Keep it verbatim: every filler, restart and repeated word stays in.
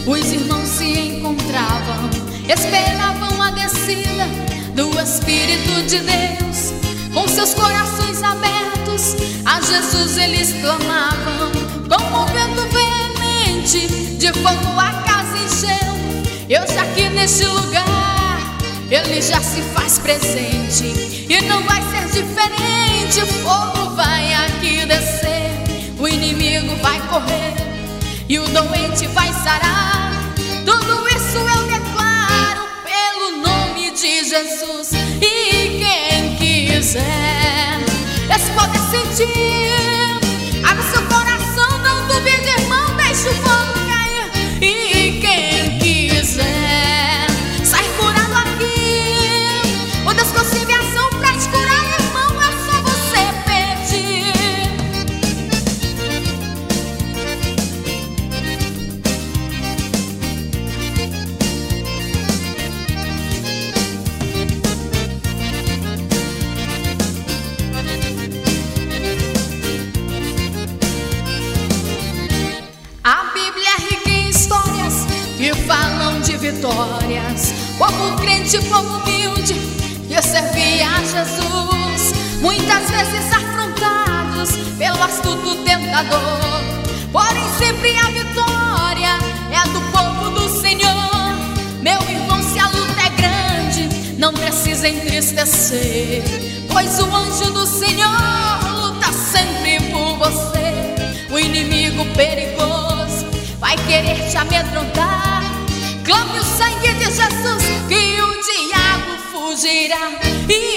Os irmãos se encontravam, esperavam a descida do Espírito de Deus. Com seus corações abertos, a Jesus eles clamavam. Com um vento veemente, de fogo a casa encheu. Eu já aqui neste lugar, Ele já se faz presente. E não vai ser diferente, o fogo vai aqui descer. O inimigo vai correr e o doente vai sarar. Tudo isso eu declaro pelo nome de Jesus. E quem quiser, esse poder sentir, abre seu coração, não duvide, irmão, deixa o fogo cair. E quem quiser sair curado aqui, o Deus concebe ação pra te curar, irmão, é só você pedir. A Bíblia é rica em histórias que falam de vitórias. Povo crente, povo humilde, que servia a Jesus, muitas vezes afrontados pelo astuto tentador. Porém sempre a vitória é do povo do Senhor. Meu irmão, se a luta é grande, não precisa entristecer, pois o anjo do Senhor luta sempre por você. O inimigo perigoso vai querer te amedrontar. Clame o sangue de Jesus que o diabo fugirá. E